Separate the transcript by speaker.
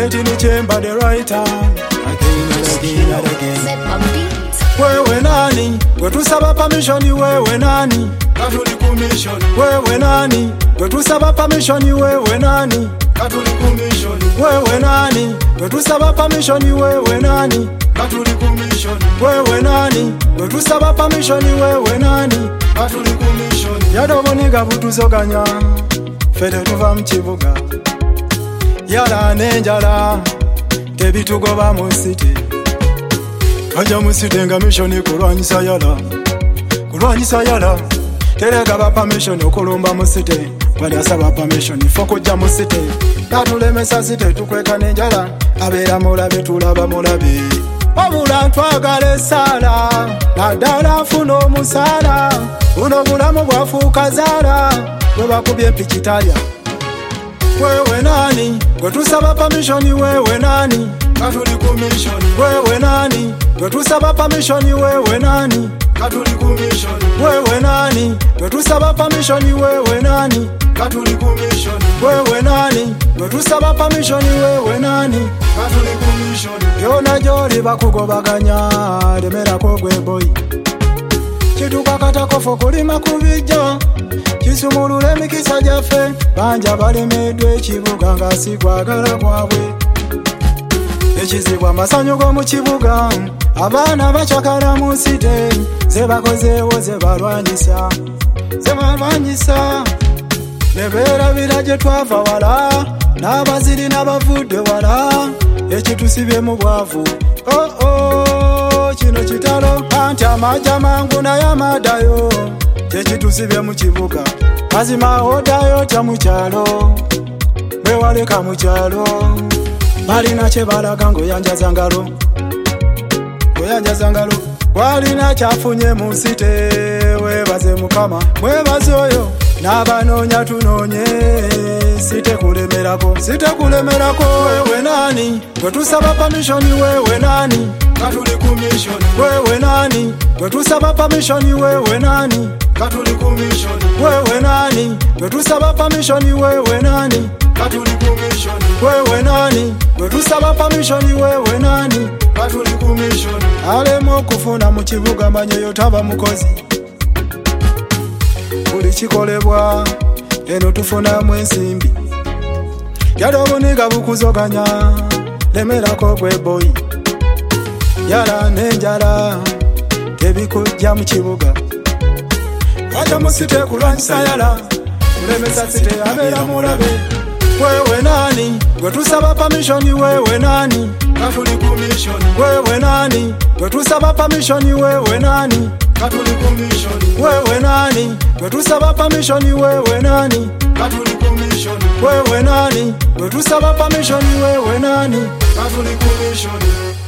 Speaker 1: get in the chamber the right time. Again and again. Wewe nani? Wetusaba permission wewe nani? Katuli commission. Wewe nani? Wetusaba permission wewe nani? Katuli commission. Wewe nani? Wetusaba permission wewe nani? Katuli commission. Wewe nani? Wetusaba permission wewe nani? Katuli commission. Yadoboniga butuzoganya. Fete tuva mchibuga. Yala nenjala. Tebitugoba mu city. Aja musite nga mission kulwanyisa yala terega ba permission okulumba musite wali asaba permission fokujja musite tatulemesa site tukweka nenjala abeera mulabe tulaba mulabe wabula twagala sala naddala funo omusala buno bulamu bwafuuka zaala bwe bakubye empikitalya wewe nani gwetusaba permission wewe nani katuli commission wewe nani gwetusaba permission wewe nani katuli commission wewe nani gwetusaba permission wewe nani katuli commission wewe nani gwetusaba permission wewe nani katuli commission yona joli bakugobaganya lemerako gwe boy kitukakatako kulima kubijja kisumulule mikisa jaffe banja balemedwe ekibuga nga sikwagala kwabwe ekizibwa masanyu g'omu kibuga abaana bakyakala mu site zebakozeewo zebalwanyisa nebeerabira gye twava wala n'abaziri n'abavudde wala ekitusibye mu bwavu kino kitalo anti amajja mangu naye amadayo kyekitusibye mu kibuga mazima odayo tya mu kyalo bewaleka mu kyalo balina kye balaga ng'oyanjaza ngalo walina kyafunye mu site weebaze mukama mwebaze oyo n'abanoonya tunoonye site kulemerako wewe nani gwetusaba permission wewe nani katuli commission wewe nani gwetusaba permission wewe nani katuli commission wewe nani gwetusaba permission wewe nani katuli commission wewe nani gwetusaba permission wewe nani katuli commission alemu okufuna mu kibuga manyeyo taba mukozi buli kikolebwa eno tufunamu ensimbi yala obuniga bukuzoganya lemerako gwe boy yala nenjala tebikujja mu kibuga aja musite kulwanyisa yala kulemesa site abeera mulabe wewe nani gwetusaba permission wewe nani katuli commission wewe nani gwetusaba permission wewe nani katuli commission wewe nani gwetusaba permission wewe nani katuli commission wewe nani gwetusaba permission wewe nani katuli commission